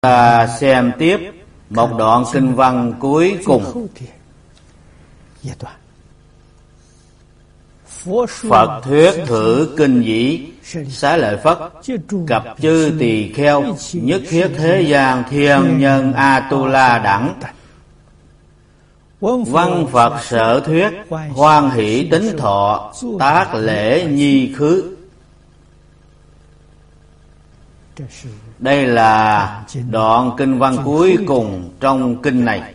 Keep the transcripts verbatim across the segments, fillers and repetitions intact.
Ta xem tiếp một đoạn kinh văn cuối cùng. Phật thuyết thử kinh dĩ Xá Lợi Phất cập chư tỳ kheo nhất thiết thế gian thiên nhân Atula đẳng. Văn Phật sở thuyết hoan hỷ tính thọ tác lễ nhi khứ. Đây là đoạn kinh văn cuối cùng trong kinh này.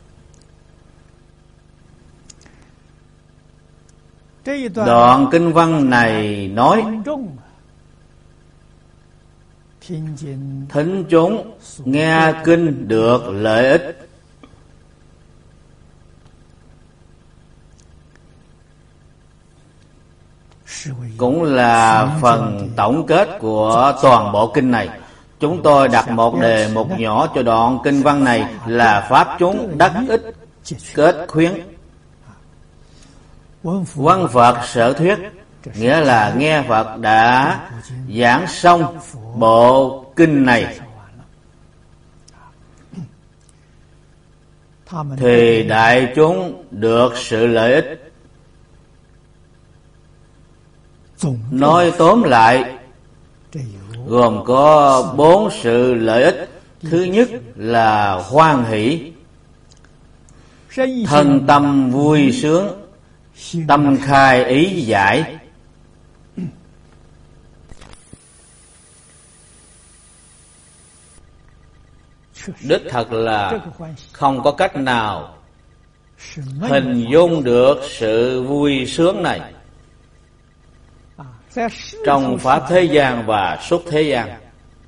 Đoạn kinh văn này nói thính chúng nghe kinh được lợi ích. Cũng là phần tổng kết của toàn bộ kinh này. Chúng tôi đặt một đề mục nhỏ cho đoạn kinh văn này là pháp chúng đắc ích kết khuyến. Văn Phật sở thuyết nghĩa là nghe Phật đã giảng xong bộ kinh này thì đại chúng được sự lợi ích. Nói tóm lại gồm có bốn sự lợi ích. Thứ nhất là hoan hỷ, thân tâm vui sướng, tâm khai ý giải. Đích thật là không có cách nào hình dung được sự vui sướng này trong pháp thế gian và xuất thế gian.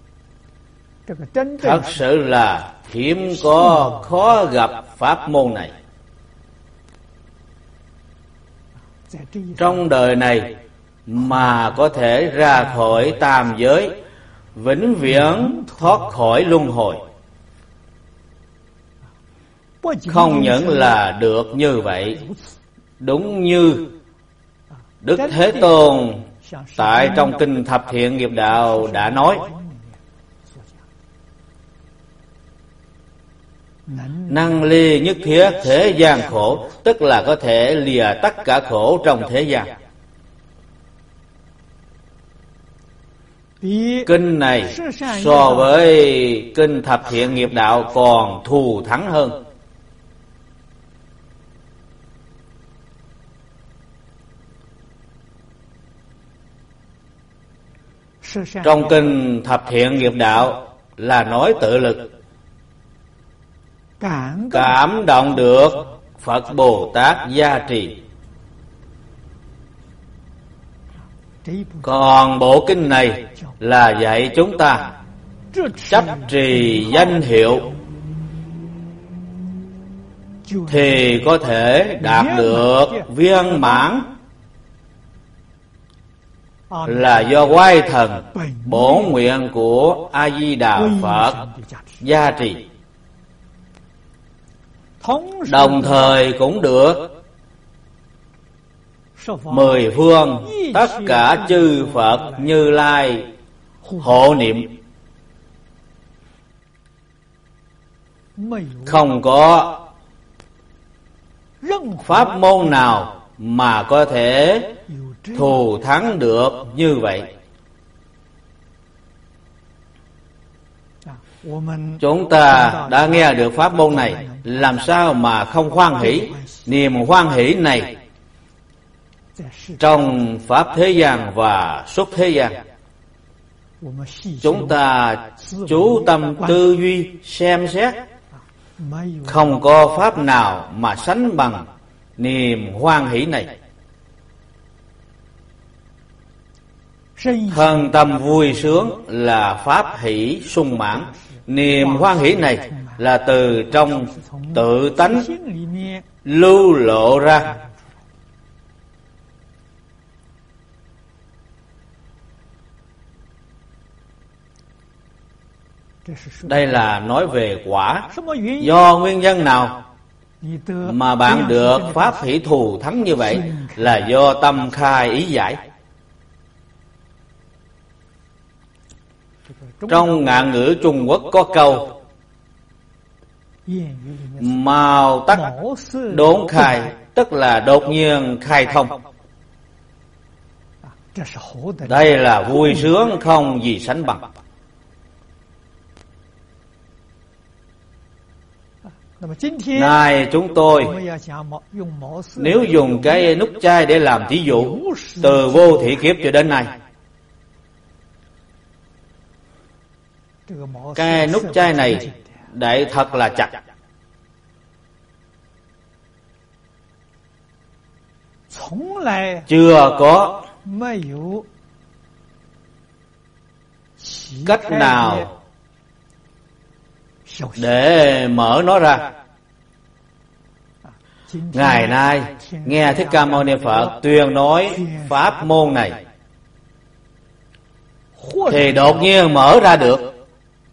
Thật sự là hiếm có khó gặp pháp môn này. Trong đời này mà có thể ra khỏi tam giới, vĩnh viễn thoát khỏi luân hồi, không những là được như vậy, đúng như Đức Thế Tôn tại trong kinh Thập Thiện Nghiệp Đạo đã nói: năng ly nhất thiết thế gian khổ, tức là có thể lìa tất cả khổ trong thế gian. Kinh này so với kinh Thập Thiện Nghiệp Đạo còn thù thắng hơn. Trong kinh Thập Thiện Nghiệp Đạo là nói tự lực, cảm động được Phật Bồ Tát gia trì. Còn bộ kinh này là dạy chúng ta chấp trì danh hiệu thì có thể đạt được viên mãn, là do oai thần bổn nguyện của A Di Đà Phật gia trì. Đồng thời cũng được mười phương tất cả chư Phật Như Lai hộ niệm. Không có pháp môn nào mà có thể thù thắng được như vậy. Chúng ta đã nghe được pháp môn này, làm sao mà không hoan hỷ? Niềm hoan hỷ này trong pháp thế gian và xuất thế gian, chúng ta chú tâm tư duy xem xét, không có pháp nào mà sánh bằng niềm hoan hỷ này. Thân tâm vui sướng là pháp hỷ sung mãn. Niềm hoan hỷ này là từ trong tự tánh lưu lộ ra. Đây là nói về quả. Do nguyên nhân nào mà bạn được pháp hỷ thù thắng như vậy? Là do tâm khai ý giải. Trong ngạn ngữ Trung Quốc có câu màu tắc đốn khai, tức là đột nhiên khai thông. Đây là vui sướng không gì sánh bằng. Này chúng tôi, nếu dùng cái nút chai để làm thí dụ, từ vô thị kiếp cho đến nay, cái nút chai này đậy thật là chặt, chưa có cách nào để mở nó ra. Ngày nay nghe Thích Ca Mâu Ni Phật tuyên nói pháp môn này thì đột nhiên mở ra được.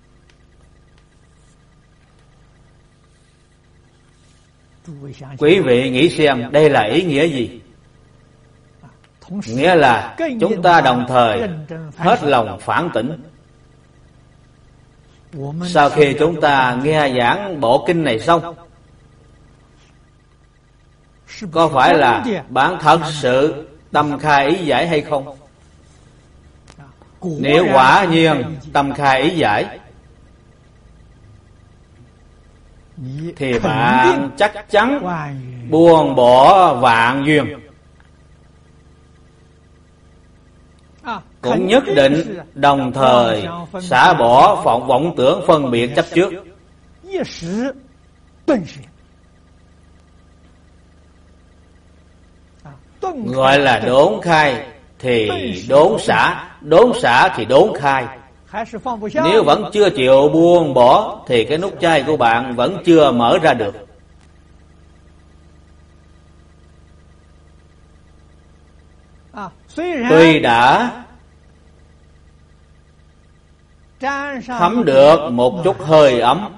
Quý vị nghĩ xem đây là ý nghĩa gì? Nghĩa là chúng ta đồng thời hết lòng phản tỉnh. Sau khi chúng ta nghe giảng bộ kinh này xong, có phải là bạn thật sự tâm khai ý giải hay không? Nếu quả nhiên tâm khai ý giải thì bạn chắc chắn buông bỏ vạn duyên, cũng nhất định đồng thời xả bỏ vọng vọng tưởng phân biệt chấp trước. Gọi là đốn khai thì đốn xả, đốn xả thì đốn khai. Nếu vẫn chưa chịu buông bỏ thì cái nút chai của bạn vẫn chưa mở ra được. Tuy đã thấm được một chút hơi ấm,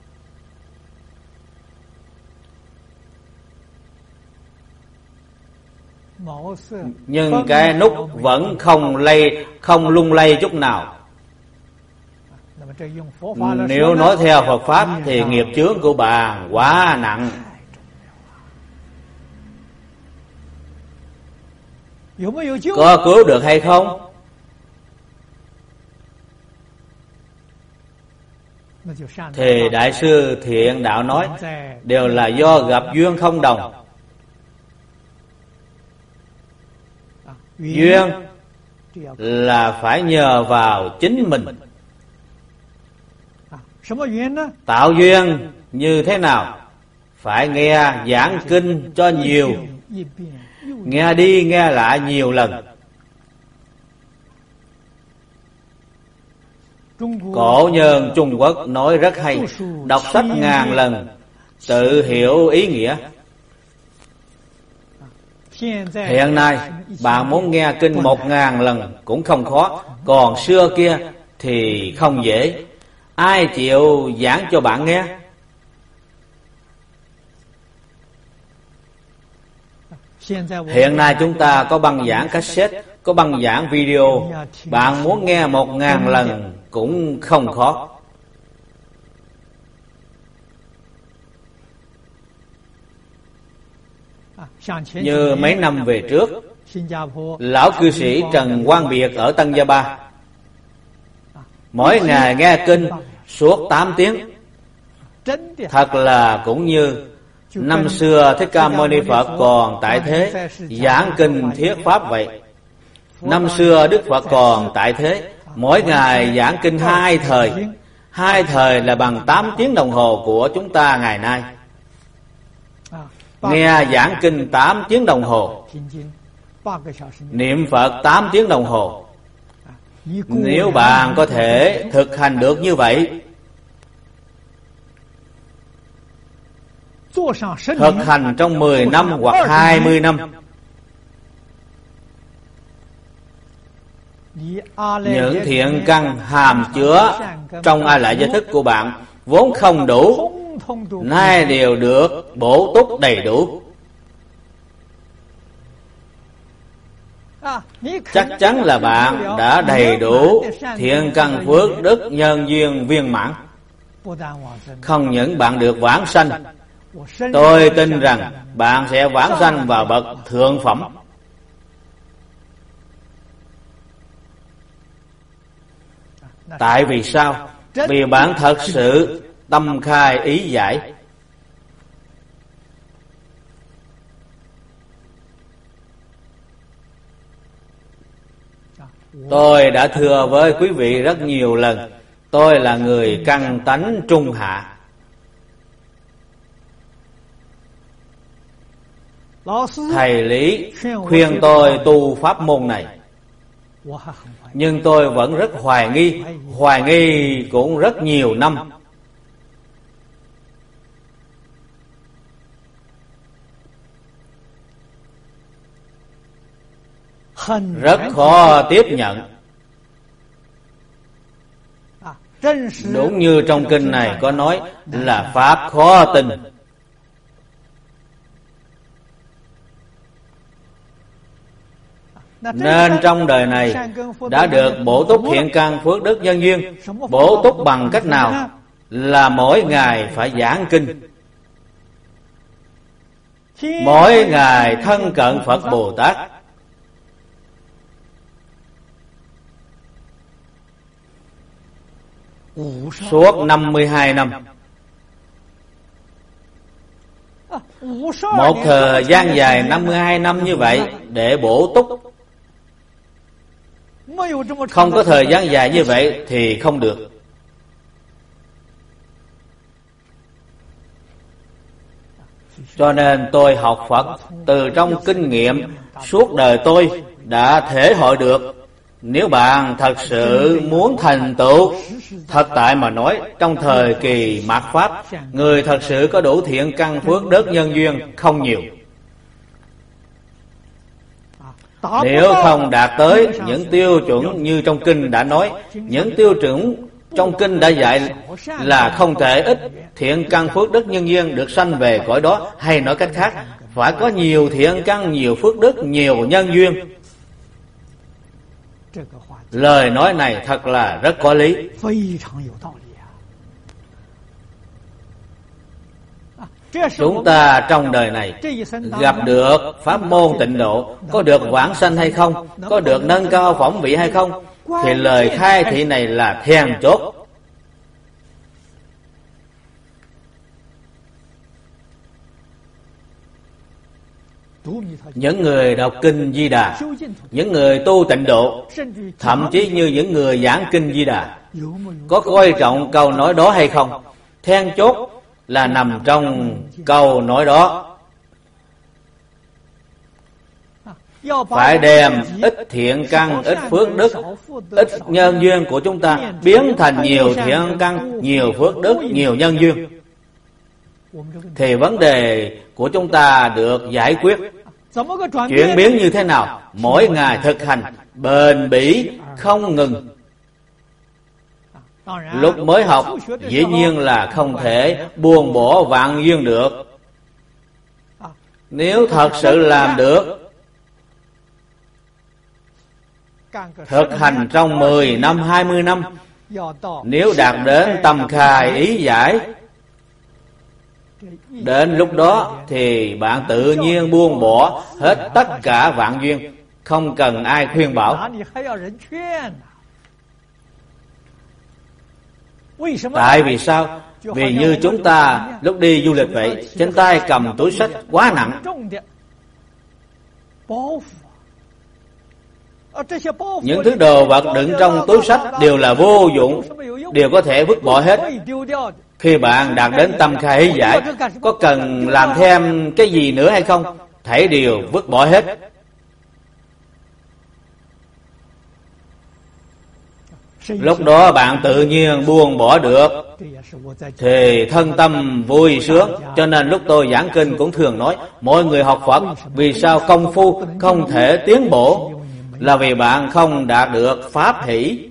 nhưng cái nút vẫn không lay, không lung lay chút nào. Nếu nói theo Phật Pháp thì nghiệp chướng của bạn quá nặng. Có cứu được hay không? Thì Đại sư Thiện Đạo nói đều là do gặp duyên không đồng. Duyên là phải nhờ vào chính mình. Tạo duyên như thế nào? Phải nghe giảng kinh cho nhiều, nghe đi nghe lại nhiều lần. Cổ nhân Trung Quốc nói rất hay: đọc sách ngàn lần, tự hiểu ý nghĩa. Hiện nay bạn muốn nghe kinh một ngàn lần cũng không khó, còn xưa kia thì không dễ. Ai chịu giảng cho bạn nghe? Hiện nay chúng ta có băng giảng cassette, có băng giảng video. Bạn muốn nghe một ngàn lần cũng không khó. Như mấy năm về trước, lão cư sĩ Trần Quang Biệt ở Tân Gia Ba mỗi ngày nghe kinh suốt tám tiếng. Thật là cũng như năm xưa Thích Ca Mâu Ni Phật còn tại thế giảng kinh thuyết pháp vậy. Năm xưa Đức Phật còn tại thế, mỗi ngày giảng kinh hai thời. Hai thời là bằng tám tiếng đồng hồ của chúng ta ngày nay. Nghe giảng kinh tám tiếng đồng hồ, niệm Phật tám tiếng đồng hồ. Nếu bạn có thể thực hành được như vậy, thực hành trong mười năm hoặc hai mươi năm, những thiện căn hàm chứa trong A Lại Gia Thức của bạn vốn không đủ, nay đều được bổ túc đầy đủ. chắc chắn là bạn đã đầy đủ thiện căn phước đức nhân duyên viên mãn. Không những bạn được vãng sanh, tôi tin rằng bạn sẽ vãng sanh vào bậc thượng phẩm. Tại vì sao? Vì bạn thật sự tâm khai ý giải. Tôi đã thưa với quý vị rất nhiều lần, tôi là người căn tánh trung hạ. Thầy Lý khuyên tôi tu pháp môn này, nhưng tôi vẫn rất hoài nghi, hoài nghi cũng rất nhiều năm. Rất khó tiếp nhận. Đúng như trong kinh này có nói là pháp khó tin. Nên trong đời này đã được bổ túc thiện căn phước đức nhân duyên. Bổ túc bằng cách nào? Là mỗi ngày phải giảng kinh, mỗi ngày thân cận Phật Bồ Tát, suốt năm mươi hai năm. Một thời gian dài năm mươi hai năm như vậy để bổ túc. Không có thời gian dài như vậy thì không được. Cho nên tôi học Phật từ trong kinh nghiệm suốt đời tôi đã thể hội được. Nếu bạn thật sự muốn thành tựu, thật tại mà nói, trong thời kỳ mạt Pháp, người thật sự có đủ thiện căn phước đức nhân duyên không nhiều. Nếu không đạt tới những tiêu chuẩn như trong kinh đã nói, những tiêu chuẩn trong kinh đã dạy là không thể ít thiện căn phước đức nhân duyên được sanh về cõi đó, hay nói cách khác, phải có nhiều thiện căn, nhiều phước đức, nhiều nhân duyên. Lời nói này thật là rất có lý. Chúng ta trong đời này gặp được pháp môn tịnh độ, có được vãng sanh hay không, có được nâng cao phẩm vị hay không, thì lời khai thị này là then chốt. Những người đọc kinh Di Đà, những người tu tịnh độ, thậm chí như những người giảng kinh Di Đà, có coi trọng câu nói đó hay không? Then chốt là nằm trong câu nói đó. Phải đem ít thiện căn, ít phước đức, ít nhân duyên của chúng ta biến thành nhiều thiện căn, nhiều phước đức, nhiều nhân duyên, thì vấn đề của chúng ta được giải quyết. Chuyển biến như thế nào? Mỗi ngày thực hành bền bỉ không ngừng. Lúc mới học dĩ nhiên là không thể buông bỏ vạn duyên được. Nếu thật sự làm được, thực hành trong mười năm, hai mươi năm, nếu đạt đến tâm khai ý giải, đến lúc đó thì bạn tự nhiên buông bỏ hết tất cả vạn duyên, không cần ai khuyên bảo. Tại vì sao? Vì như chúng ta lúc đi du lịch vậy, trên tay cầm túi xách quá nặng. Những thứ đồ vật đựng trong túi xách đều là vô dụng, đều có thể vứt bỏ hết. Khi bạn đạt đến tâm khai ý giải, có cần làm thêm cái gì nữa hay không? Thảy đều vứt bỏ hết. Lúc đó bạn tự nhiên buông bỏ được, thì thân tâm vui sướng. Cho nên lúc tôi giảng kinh cũng thường nói, mọi người học Phật vì sao công phu không thể tiến bộ, là vì bạn không đạt được pháp hỷ.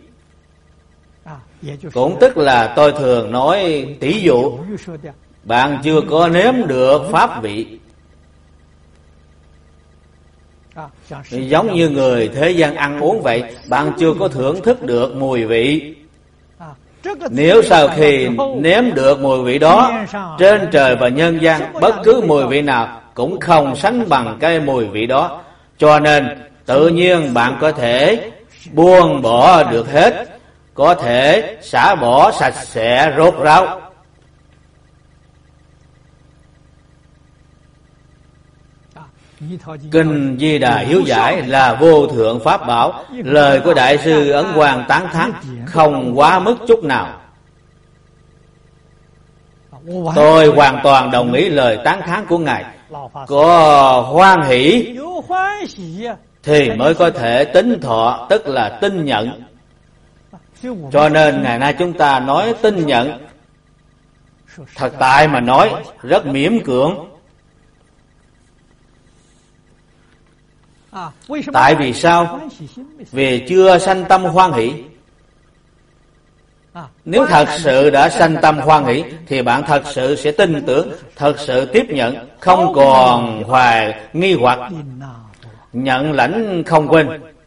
Cũng tức là tôi thường nói tỷ dụ, bạn chưa có nếm được pháp vị. Giống như người thế gian ăn uống vậy, bạn chưa có thưởng thức được mùi vị. Nếu sau khi nếm được mùi vị đó, trên trời và nhân gian bất cứ mùi vị nào cũng không sánh bằng cái mùi vị đó. Cho nên tự nhiên bạn có thể buông bỏ được hết, có thể xả bỏ sạch sẽ rốt ráo. Kinh Di Đà Hiếu Giải là vô thượng pháp bảo, lời của Đại sư Ấn Quang tán thán không quá mức chút nào. Tôi hoàn toàn đồng ý lời tán thán của Ngài. Có hoan hỷ thì mới có thể tín thọ, tức là tin nhận. Cho nên ngày nay chúng ta nói tin nhận, thật tại mà nói rất miễn cưỡng. Tại vì sao? Vì chưa sanh tâm hoan hỷ. Nếu thật sự đã sanh tâm hoan hỷ thì bạn thật sự sẽ tin tưởng, thật sự tiếp nhận, không còn hoài nghi hoặc, nhận lãnh không quên.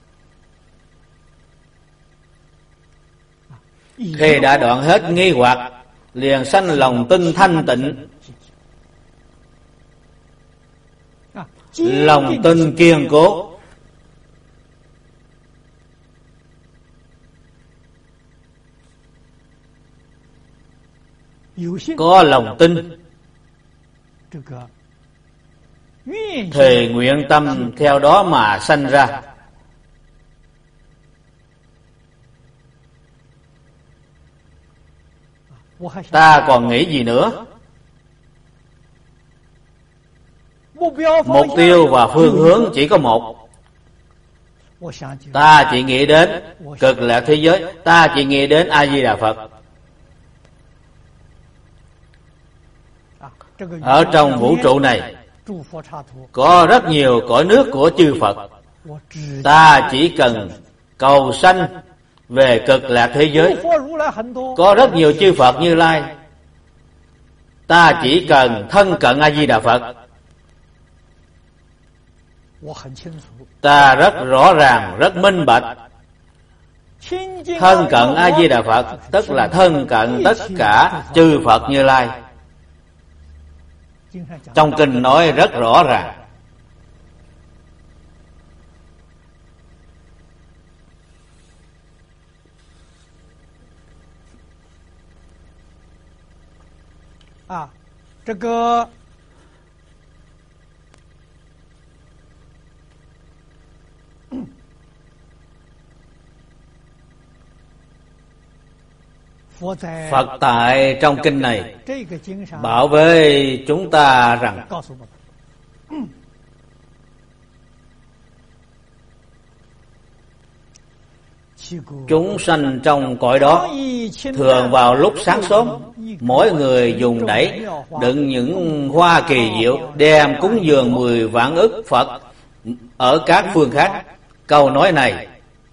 Khi đã đoạn hết nghi hoặc, liền sanh lòng tin thanh tịnh, lòng tin kiên cố. Có lòng tin thì nguyện tâm theo đó mà sanh ra. Ta còn nghĩ gì nữa? Mục tiêu và phương hướng chỉ có một. Ta chỉ nghĩ đến cực lạc thế giới, ta chỉ nghĩ đến A Di Đà Phật. Ở trong vũ trụ này có rất nhiều cõi nước của chư Phật. Ta chỉ cần cầu sanh về cực lạc thế giới. Có rất nhiều chư Phật Như Lai. Ta chỉ cần thân cận A Di Đà Phật. Ta rất rõ ràng, rất minh bạch. Thân cận A Di Đà Phật tức là thân cận tất cả chư Phật Như Lai. Trong kinh nói rất rõ ràng. À, cái Phật tại trong kinh này bảo với chúng ta rằng chúng sanh trong cõi đó thường vào lúc sáng sớm, mỗi người dùng đẩy đựng những hoa kỳ diệu đem cúng dường mười vạn ức Phật ở các phương khác. Câu nói này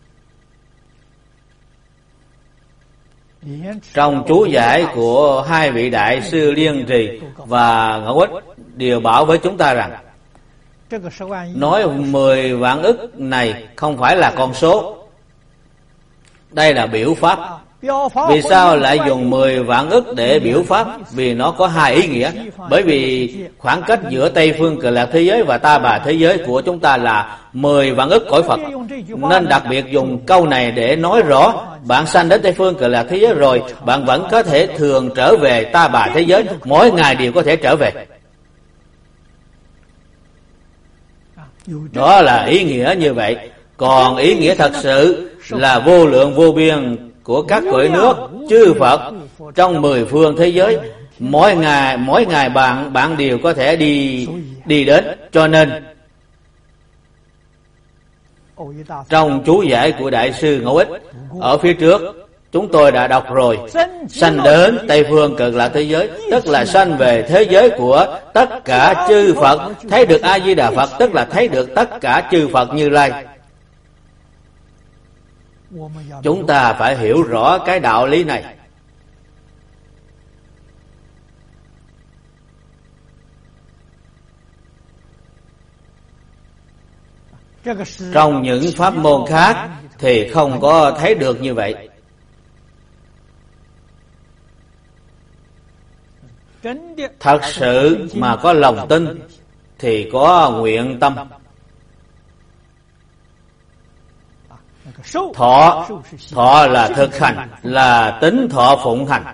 trong chú giải của hai vị đại sư Liên Trì và Ngẫu Ích đều bảo với chúng ta rằng nói mười vạn ức này không phải là con số, đây là biểu pháp. Vì sao lại dùng mười vạn ức để biểu pháp? Vì nó có hai ý nghĩa. Bởi vì khoảng cách giữa Tây phương Cực Lạc thế giới và Ta Bà thế giới của chúng ta là mười vạn ức cõi Phật, nên đặc biệt dùng câu này để nói rõ bạn sanh đến Tây phương Cực Lạc thế giới rồi, bạn vẫn có thể thường trở về Ta Bà thế giới, mỗi ngày đều có thể trở về. Đó là ý nghĩa như vậy. Còn ý nghĩa thật sự là vô lượng vô biên của các cõi nước chư Phật trong mười phương thế giới, mỗi ngày mỗi ngày bạn bạn đều có thể đi đi đến. Cho nên trong chú giải của đại sư Ngẫu Ích ở phía trước chúng tôi đã đọc rồi, sanh đến Tây phương Cực Lạc thế giới tức là sanh về thế giới của tất cả chư Phật, thấy được A Di Đà Phật tức là thấy được tất cả chư Phật Như Lai. Chúng ta phải hiểu rõ cái đạo lý này. Trong những pháp môn khác thì không có thấy được như vậy. Thật sự mà có lòng tin thì có nguyện tâm. Thọ, thọ là thực hành, là tính thọ phụng hành.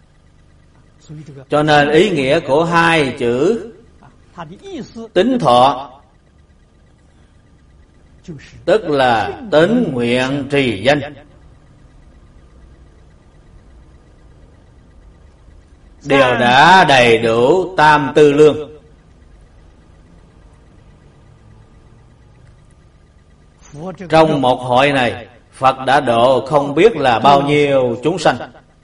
Cho nên ý nghĩa của hai chữ tính thọ tức là tính nguyện trì danh. Đều đã đầy đủ tam tư lương. Trong một hội này, Phật đã độ không biết là bao nhiêu chúng sanh.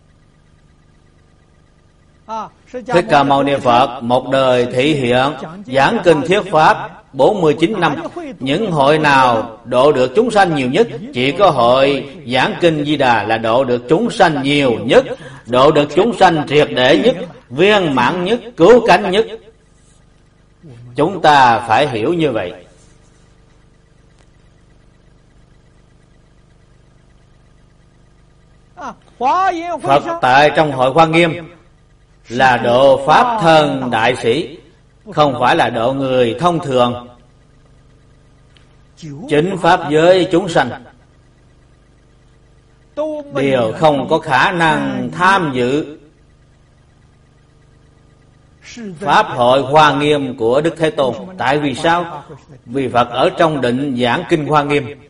Thích Ca Mâu Ni Phật một đời thị hiện giảng kinh thuyết pháp bốn mươi chín năm. Những hội nào độ được chúng sanh nhiều nhất? Chỉ có hội giảng kinh Di Đà là độ được chúng sanh nhiều nhất, độ được chúng sanh triệt để nhất, viên mãn nhất, cứu cánh nhất. Chúng ta phải hiểu như vậy. Phật tại trong hội Hoa Nghiêm là độ pháp thân đại sĩ, không phải là độ người thông thường. Chính pháp giới chúng sanh đều không có khả năng tham dự pháp hội Hoa Nghiêm của Đức Thế Tôn. Tại vì sao? Vì Phật ở trong định giảng kinh Hoa Nghiêm.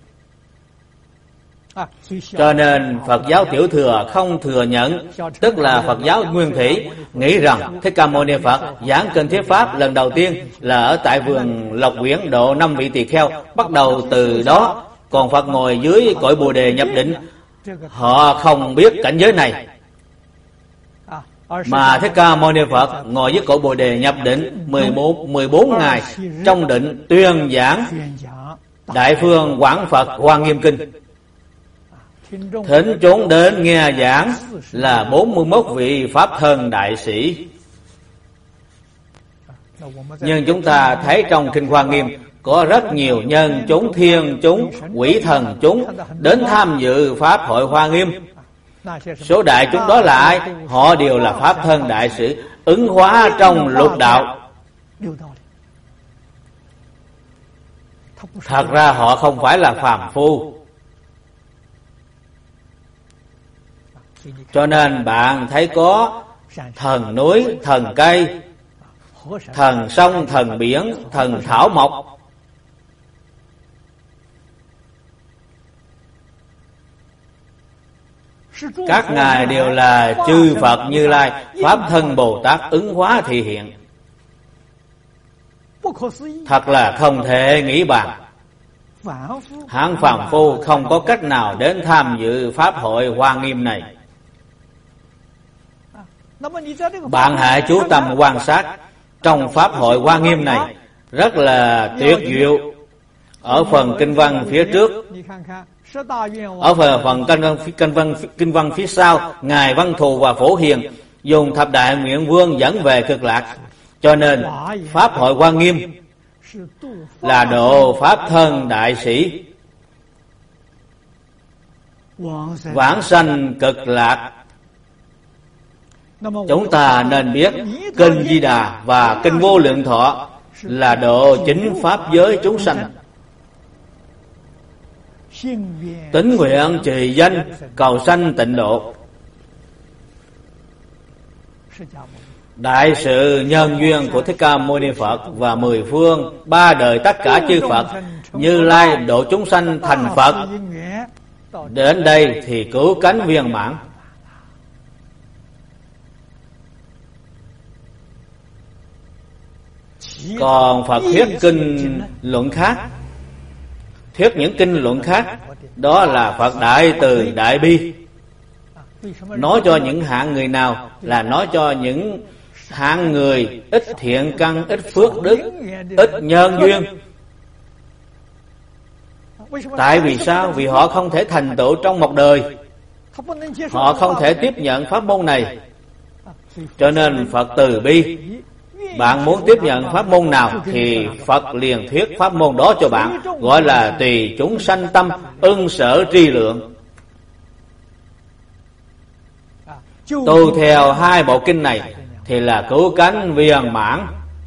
Cho nên Phật giáo Tiểu Thừa không thừa nhận, tức là Phật giáo Nguyên Thủy nghĩ rằng Thích Ca Mâu Ni Phật giảng kinh thuyết pháp lần đầu tiên là ở tại vườn Lộc Quyển độ năm vị tỳ kheo. Bắt đầu từ đó, còn Phật ngồi dưới cội Bồ Đề nhập định. Họ không biết cảnh giới này, mà Thích Ca Mâu Ni Phật ngồi dưới cội Bồ Đề nhập định mười bốn ngày trong định tuyên giảng Đại Phương Quảng Phật Hoa Nghiêm Kinh. Thính chúng đến nghe giảng là bốn mươi mốt vị pháp thân đại sĩ. Nhưng chúng ta thấy trong kinh Hoa Nghiêm có rất nhiều nhân chúng, thiên chúng, quỷ thần chúng đến tham dự pháp hội Hoa Nghiêm. Số đại chúng đó là ai? Họ đều là pháp thân đại sĩ ứng hóa trong lục đạo. Thật ra họ không phải là phàm phu. Cho nên bạn thấy có thần núi, thần cây, thần sông, thần biển, thần thảo mộc. Các ngài đều là chư Phật Như Lai, Pháp thân Bồ Tát ứng hóa thị hiện. Thật là không thể nghĩ bàn. Hạng phàm phu không có cách nào đến tham dự pháp hội Hoa Nghiêm này. Bạn hãy chú tâm quan sát trong pháp hội Hoa Nghiêm này rất là tuyệt diệu. Ở phần kinh văn phía trước, ở phần, phần kinh, văn, kinh, văn, kinh văn phía sau, Ngài Văn Thù và Phổ Hiền dùng thập đại nguyện vương dẫn về cực lạc. Cho nên pháp hội Hoa Nghiêm là độ pháp thân đại sĩ, vãng sanh cực lạc. Chúng ta nên biết kinh Di Đà và kinh Vô Lượng Thọ là độ chính pháp giới chúng sanh. Tín nguyện trì danh cầu sanh tịnh độ. Đại sự nhân duyên của Thích Ca Mâu Ni Phật và mười phương ba đời tất cả chư Phật Như Lai độ chúng sanh thành Phật, đến đây thì cứu cánh viên mãn. Còn Phật thuyết kinh luận khác, thuyết những kinh luận khác, đó là Phật Đại Từ Đại Bi. Nói cho những hạng người nào? Là nói cho những hạng người ít thiện căn, ít phước đức, ít nhân duyên. Tại vì sao? Vì họ không thể thành tựu trong một đời, họ không thể tiếp nhận pháp môn này. Cho nên Phật từ bi Bạn muốn tiếp nhận pháp môn nào thì Phật liền thuyết pháp môn đó cho bạn, gọi là tùy chúng sanh tâm, ưng sở tri lượng. Tu theo hai bộ kinh này thì là cứu cánh viên mãn.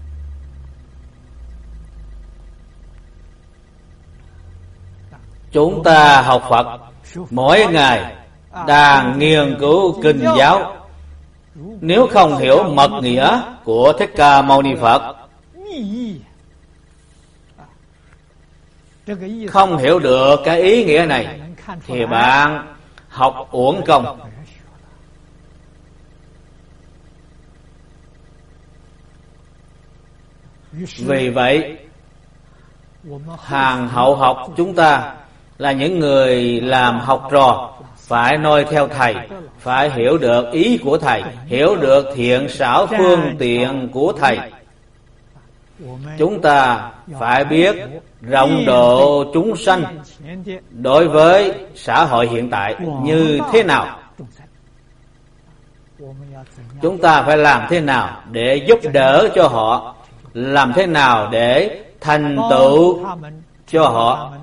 Chúng ta học Phật mỗi ngày đang nghiên cứu kinh giáo. Nếu không hiểu mật nghĩa của Thích Ca Mâu Ni Phật, không hiểu được cái ý nghĩa này, thì bạn học uổng công. Vì vậy, hàng hậu học chúng ta là những người làm học trò, phải noi theo thầy, phải hiểu được ý của thầy, hiểu được thiện xảo phương tiện của thầy. Chúng ta phải biết rộng độ chúng sanh đối với xã hội hiện tại như thế nào. Chúng ta phải làm thế nào để giúp đỡ cho họ, làm thế nào để thành tựu cho họ,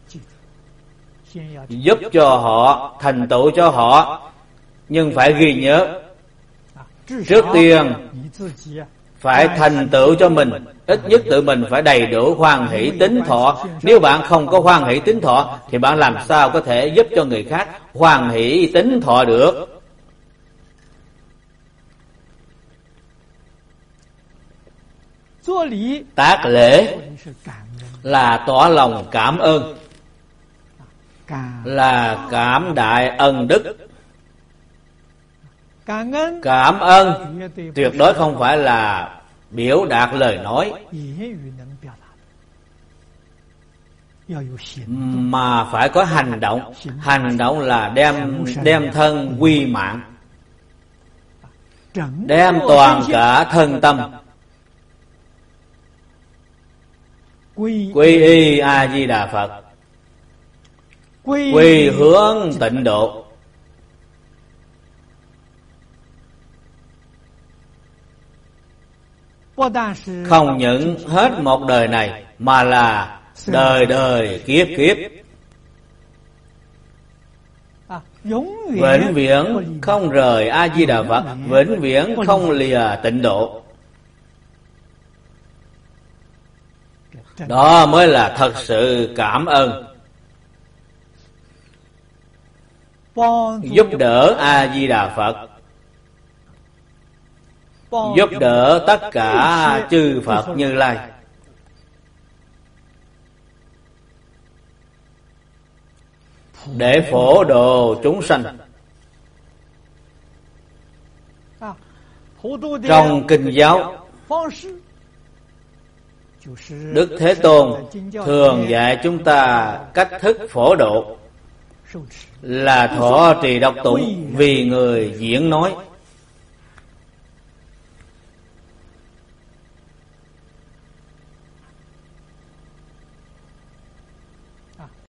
giúp cho họ, thành tựu cho họ. Nhưng phải ghi nhớ, trước tiên phải thành tựu cho mình. Ít nhất tự mình phải đầy đủ hoan hỷ tín thọ. Nếu bạn không có hoan hỷ tín thọ thì bạn làm sao có thể giúp cho người khác hoan hỷ tín thọ được? Tác lễ là tỏ lòng cảm ơn, là cảm đại ân đức. Cảm ơn tuyệt đối không phải là biểu đạt lời nói, mà phải có hành động. Hành động là đem đem thân quy mạng, đem toàn cả thân tâm quy y A Di Đà Phật, quy hướng tịnh độ. Không những hết một đời này, mà là đời đời kiếp kiếp, vĩnh viễn không rời A Di Đà Phật, vĩnh viễn không lìa tịnh độ. Đó mới là thật sự cảm ơn. Giúp đỡ A Di Đà Phật, giúp đỡ tất cả chư Phật Như Lai. Để phổ độ chúng sanh. Trong kinh giáo, Đức Thế Tôn thường dạy chúng ta cách thức phổ độ là thọ trì đọc tụng vì người diễn nói.